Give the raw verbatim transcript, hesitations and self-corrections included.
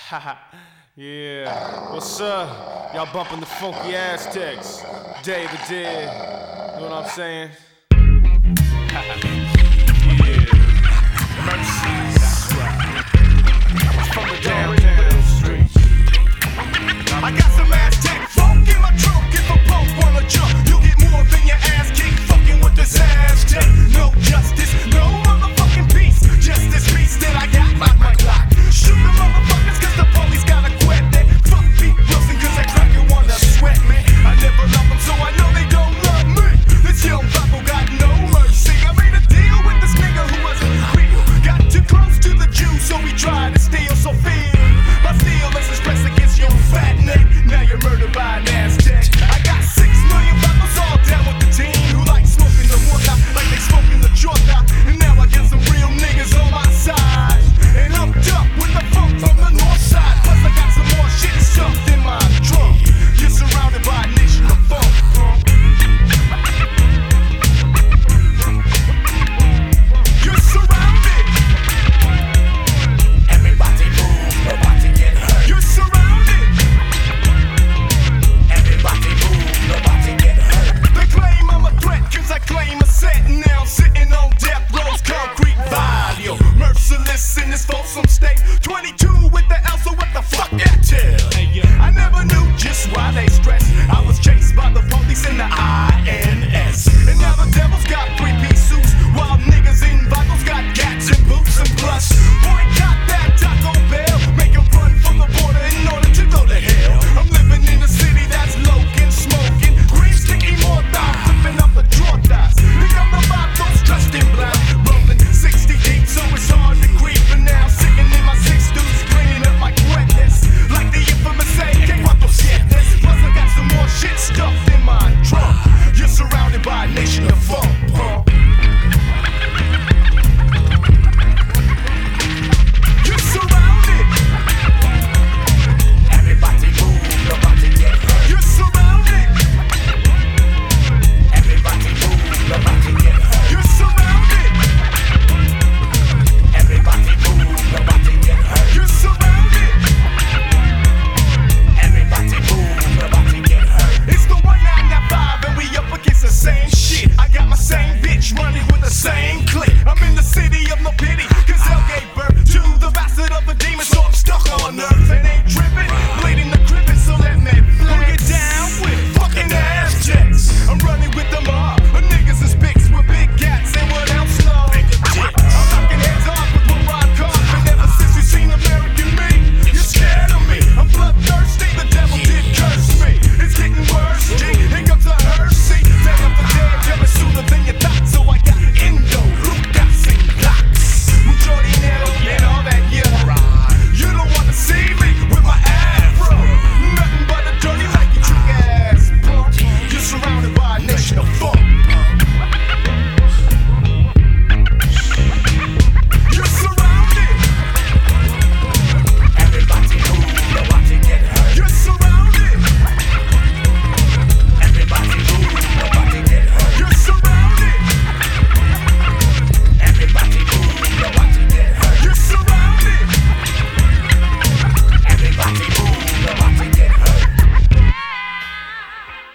Yeah, what's up? Y'all bumping the funky Aztecs. David did. You know what I'm saying? Yeah. Mercy, that's right. From the downtown streets. I got some Aztec funk in my trunk. If a punk wanna jump, you get more than your ass kicked. Fucking with this Aztec. No justice, no motherfucking peace. Just this piece that I got like my Glock. Shoot the motherfuckers cause the police gotta quit that. Fuck Pete Wilson cause that cracker wanna sweat me. I never love them so I know they don't love me. This young buckle got no mercy. I made a deal with this nigga who wasn't real. Got too close to the Jews so he tried to steal. So feel my steel is expressed against your fat neck. Now you're murdered by an Aztec. I got six million buckles all down with the team who like smoking the water like they smoking the chota. And now I got some real niggas on my side. And hooked up with the funk from the north side. Plus I got some more shit stuffed in my trunk. You're surrounded by a nation of funk. You're surrounded. Everybody move, nobody get hurt. You're surrounded. Everybody move, nobody get hurt. They claim I'm a threat cause I claim a set. Now I'm sitting on death row's concrete value. Merciless in this folksome state. twenty-two with the L, so what the fuck that tell? I never knew just why they stress. I was chased by the police in the I N S. And now the devil's got three-piece suits, while niggas in Bibles got gats and boots and plus. Boycott that Taco Bell, make them run from the border in order to go to hell. I'm living in a city that's loking, smoking, green sticky more thought, flipping up the draw dots. Think I'm about those dressed in black, rolling sixty deep, so it's hard to creep. And now sitting in my six dudes, cleaning up my wetness, like the infamous say, que cuanto sientes. Plus I got some more shit stuffed in my trunk. You're surrounded by a nation of funk, huh? You're surrounded. Everybody move, nobody get hurt. You're surrounded. Everybody move, nobody get hurt. You're surrounded. Everybody move, nobody get hurt. You're surrounded. Everybody move, nobody get hurt. It's the one nine nine five and we up against the same shit. I got my same bitch running with the same clique. I'm in the city of no pity, cause hell gave birth to the bastard of a demon, so I'm stuck on earth.